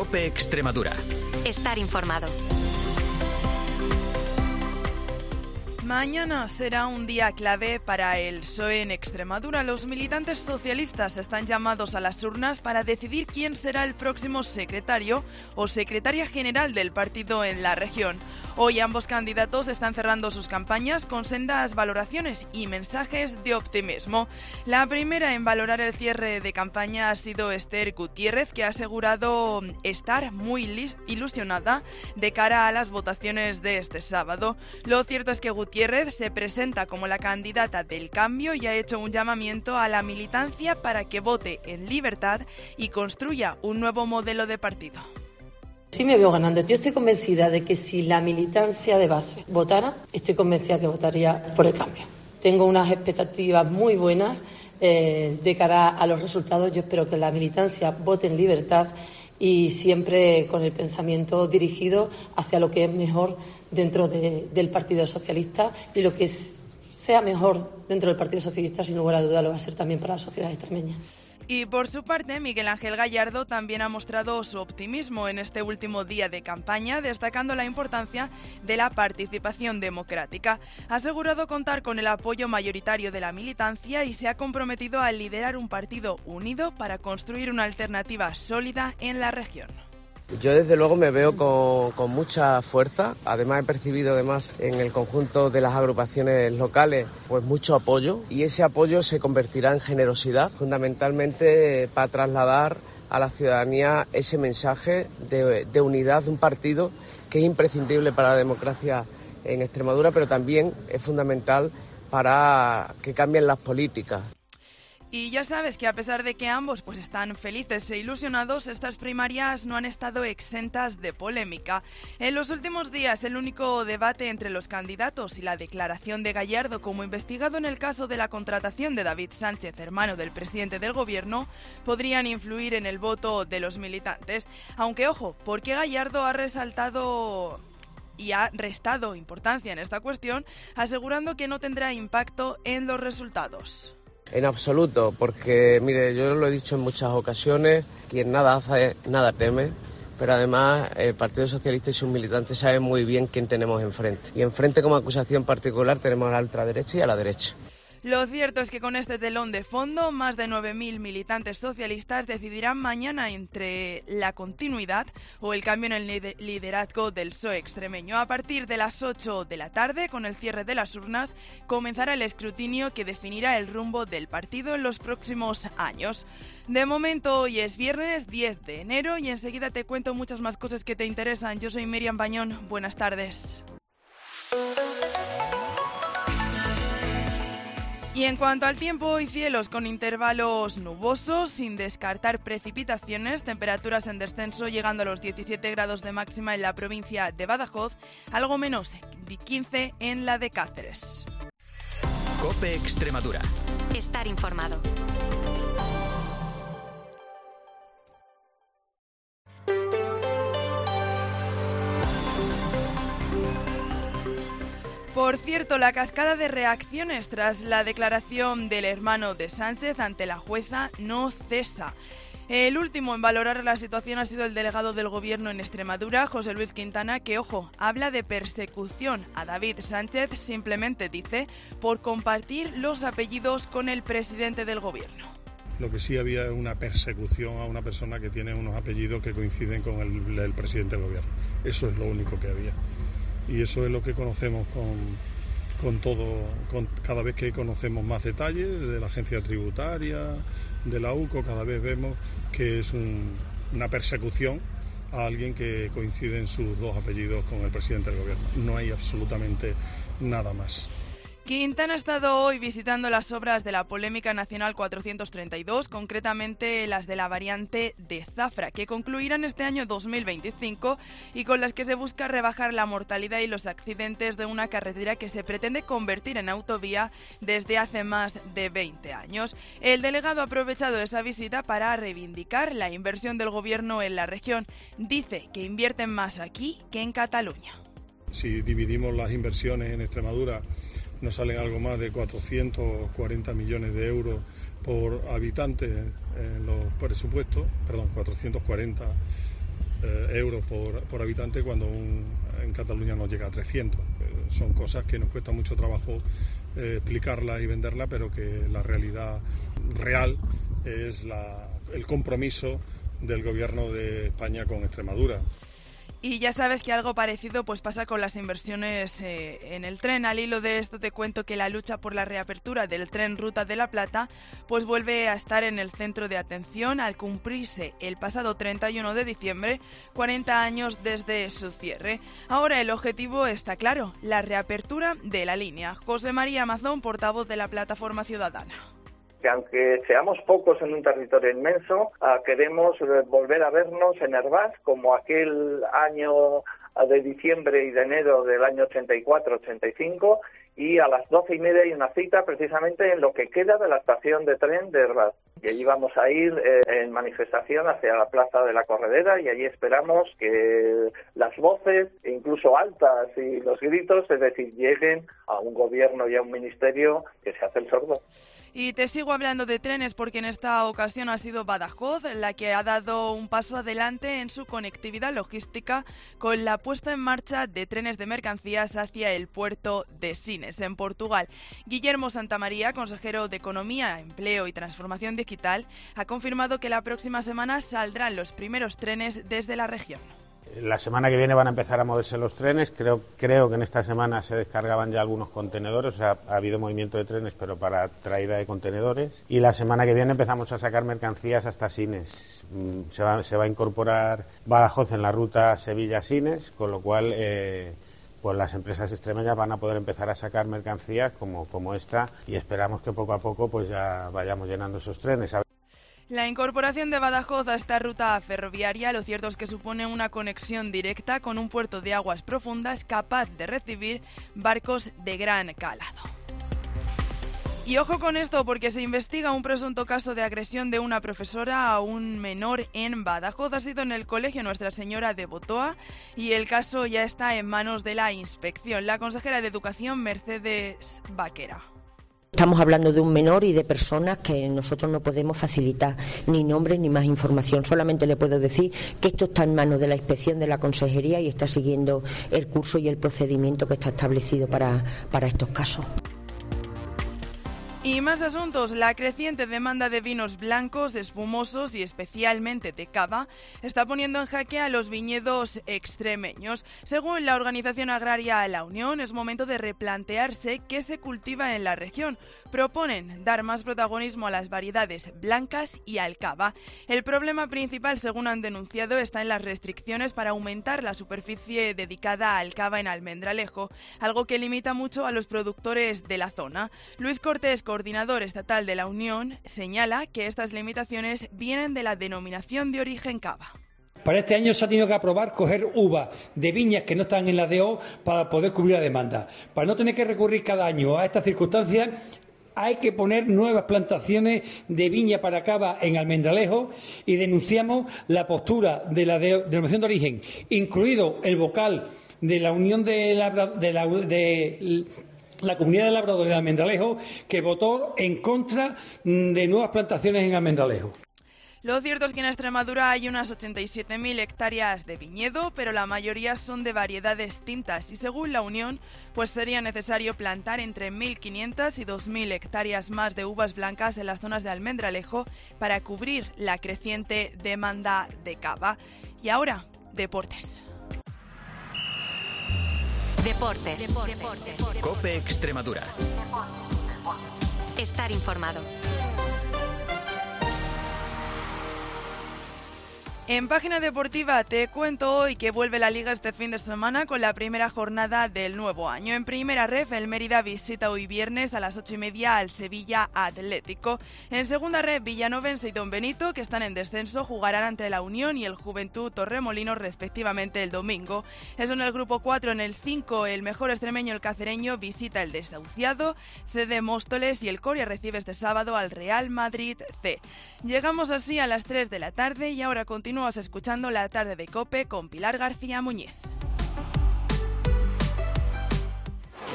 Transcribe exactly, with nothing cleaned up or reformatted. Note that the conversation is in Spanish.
COPE Extremadura. Estar informado. Mañana será un día clave para el P S O E en Extremadura. Los militantes socialistas están llamados a las urnas para decidir quién será el próximo secretario o secretaria general del partido en la región. Hoy ambos candidatos están cerrando sus campañas con sendas valoraciones y mensajes de optimismo. La primera en valorar el cierre de campaña ha sido Esther Gutiérrez, que ha asegurado estar muy ilusionada de cara a las votaciones de este sábado. Lo cierto es que Gutiérrez se presenta como la candidata del cambio y ha hecho un llamamiento a la militancia para que vote en libertad y construya un nuevo modelo de partido. Sí me veo ganando. Yo estoy convencida de que si la militancia de base votara, estoy convencida que votaría por el cambio. Tengo unas expectativas muy buenas eh, de cara a los resultados. Yo espero que la militancia vote en libertad y siempre con el pensamiento dirigido hacia lo que es mejor dentro de, del Partido Socialista, y lo que es, sea mejor dentro del Partido Socialista, sin lugar a duda, lo va a ser también para la sociedad extremeña. Y por su parte, Miguel Ángel Gallardo también ha mostrado su optimismo en este último día de campaña, destacando la importancia de la participación democrática. Ha asegurado contar con el apoyo mayoritario de la militancia y se ha comprometido a liderar un partido unido para construir una alternativa sólida en la región. Yo desde luego me veo con, con mucha fuerza. Además he percibido además en el conjunto de las agrupaciones locales pues mucho apoyo, y ese apoyo se convertirá en generosidad, fundamentalmente para trasladar a la ciudadanía ese mensaje de, de unidad de un partido que es imprescindible para la democracia en Extremadura, pero también es fundamental para que cambien las políticas. Y ya sabes que a pesar de que ambos pues están felices e ilusionados, estas primarias no han estado exentas de polémica. En los últimos días, el único debate entre los candidatos y la declaración de Gallardo como investigado en el caso de la contratación de David Sánchez, hermano del presidente del gobierno, podrían influir en el voto de los militantes. Aunque, ojo, porque Gallardo ha resaltado y ha restado importancia en esta cuestión, asegurando que no tendrá impacto en los resultados. En absoluto, porque mire, yo lo he dicho en muchas ocasiones, quien nada hace, nada teme, pero además el Partido Socialista y sus militantes saben muy bien quién tenemos enfrente. Y enfrente como acusación particular tenemos a la ultraderecha y a la derecha. Lo cierto es que con este telón de fondo, más de nueve mil militantes socialistas decidirán mañana entre la continuidad o el cambio en el liderazgo del P S O E extremeño. A partir de las ocho de la tarde, con el cierre de las urnas, comenzará el escrutinio que definirá el rumbo del partido en los próximos años. De momento, hoy es viernes diez de enero y enseguida te cuento muchas más cosas que te interesan. Yo soy Miriam Bañón. Buenas tardes. Y en cuanto al tiempo, hoy cielos con intervalos nubosos, sin descartar precipitaciones, temperaturas en descenso llegando a los diecisiete grados de máxima en la provincia de Badajoz, algo menos de quince en la de Cáceres. COPE Extremadura. Estar informado. Por cierto, la cascada de reacciones tras la declaración del hermano de Sánchez ante la jueza no cesa. El último en valorar la situación ha sido el delegado del Gobierno en Extremadura, José Luis Quintana, que, ojo, habla de persecución a David Sánchez, simplemente dice, por compartir los apellidos con el presidente del Gobierno. Lo que sí había es una persecución a una persona que tiene unos apellidos que coinciden con el, el presidente del Gobierno. Eso es lo único que había. Y eso es lo que conocemos con, con todo, con, cada vez que conocemos más detalles de la agencia tributaria, de la U C O, cada vez vemos que es un, una persecución a alguien que coincide en sus dos apellidos con el presidente del gobierno. No hay absolutamente nada más. Quintana ha estado hoy visitando las obras de la polémica Nacional cuatrocientos treinta y dos, concretamente las de la variante de Zafra, que concluirán este año dos mil veinticinco y con las que se busca rebajar la mortalidad y los accidentes de una carretera que se pretende convertir en autovía desde hace más de veinte años. El delegado ha aprovechado esa visita para reivindicar la inversión del gobierno en la región. Dice que invierten más aquí que en Cataluña. Si dividimos las inversiones en Extremadura, nos salen algo más de cuatrocientos cuarenta millones de euros por habitante en los presupuestos, perdón, cuatrocientos cuarenta eh, euros por, por habitante cuando un, en Cataluña nos llega a trescientos. Eh, son cosas que nos cuesta mucho trabajo eh, explicarlas y venderlas, pero que la realidad real es la, el compromiso del Gobierno de España con Extremadura. Y ya sabes que algo parecido pues pasa con las inversiones eh, en el tren. Al hilo de esto te cuento que la lucha por la reapertura del tren Ruta de la Plata pues vuelve a estar en el centro de atención al cumplirse el pasado treinta y uno de diciembre cuarenta años desde su cierre. Ahora el objetivo está claro, la reapertura de la línea. José María Mazón, portavoz de la Plataforma Ciudadana. Que aunque seamos pocos en un territorio inmenso, uh, queremos uh, volver a vernos en Hervás como aquel año uh, de diciembre y de enero del año ochenta y cuatro ochenta y cinco, y a las doce y media hay una cita precisamente en lo que queda de la estación de tren de Hervás. Y allí vamos a ir eh, en manifestación hacia la Plaza de la Corredera, y allí esperamos que las voces, incluso altas, y los gritos, es decir, lleguen a un gobierno y a un ministerio que se hace el sordo. Y te sigo hablando de trenes porque en esta ocasión ha sido Badajoz la que ha dado un paso adelante en su conectividad logística con la puesta en marcha de trenes de mercancías hacia el puerto de Sines, en Portugal. Guillermo Santamaría, consejero de Economía, Empleo y Transformación Digital, ha confirmado que la próxima semana saldrán los primeros trenes desde la región. La semana que viene van a empezar a moverse los trenes. Creo, creo que en esta semana se descargaban ya algunos contenedores. O sea, ha habido movimiento de trenes, pero para traída de contenedores. Y la semana que viene empezamos a sacar mercancías hasta Sines. Se va, se va a incorporar Badajoz en la ruta Sevilla-Sines, con lo cual eh, pues las empresas extremeñas van a poder empezar a sacar mercancías como, como esta, y esperamos que poco a poco pues ya vayamos llenando esos trenes. La incorporación de Badajoz a esta ruta ferroviaria, lo cierto es que supone una conexión directa con un puerto de aguas profundas capaz de recibir barcos de gran calado. Y ojo con esto, porque se investiga un presunto caso de agresión de una profesora a un menor en Badajoz. Ha sido en el colegio Nuestra Señora de Botoa y el caso ya está en manos de la inspección. La consejera de Educación, Mercedes Vaquera. Estamos hablando de un menor y de personas que nosotros no podemos facilitar ni nombres ni más información. Solamente le puedo decir que esto está en manos de la inspección de la consejería y está siguiendo el curso y el procedimiento que está establecido para, para estos casos. Y más asuntos. La creciente demanda de vinos blancos, espumosos y especialmente de cava está poniendo en jaque a los viñedos extremeños. Según la organización agraria La Unión, es momento de replantearse qué se cultiva en la región. Proponen dar más protagonismo a las variedades blancas y al cava. El problema principal, según han denunciado, está en las restricciones para aumentar la superficie dedicada al cava en Almendralejo, algo que limita mucho a los productores de la zona. Luis Cortés, coordinador estatal de La Unión, señala que estas limitaciones vienen de la denominación de origen cava. Para este año se ha tenido que aprobar coger uvas de viñas que no están en la D O para poder cubrir la demanda. Para no tener que recurrir cada año a estas circunstancias, hay que poner nuevas plantaciones de viña para cava en Almendralejo, y denunciamos la postura de la de, denominación de origen, incluido el vocal de la Unión de la, de la, de la Comunidad de Labradores de Almendralejo, que votó en contra de nuevas plantaciones en Almendralejo. Lo cierto es que en Extremadura hay unas ochenta y siete mil hectáreas de viñedo, pero la mayoría son de variedades tintas y según la Unión, pues sería necesario plantar entre mil quinientas y dos mil hectáreas más de uvas blancas en las zonas de Almendralejo para cubrir la creciente demanda de cava. Y ahora, deportes. Deportes. Deportes. Deportes. COPE Extremadura. Estar informado. En Página Deportiva te cuento hoy que vuelve la Liga este fin de semana con la primera jornada del nuevo año. En Primera Ref, el Mérida visita hoy viernes a las ocho y media al Sevilla Atlético. En Segunda Ref, Villanovense y Don Benito, que están en descenso, jugarán ante la Unión y el Juventud Torremolinos respectivamente el domingo. Eso en el grupo cuatro. En el cinco, el mejor extremeño, el Cacereño, visita el Desahuciado, C D Móstoles, y el Coria recibe este sábado al Real Madrid C. Llegamos así a las tres de la tarde y ahora continúas escuchando La Tarde de COPE con Pilar García Muñiz.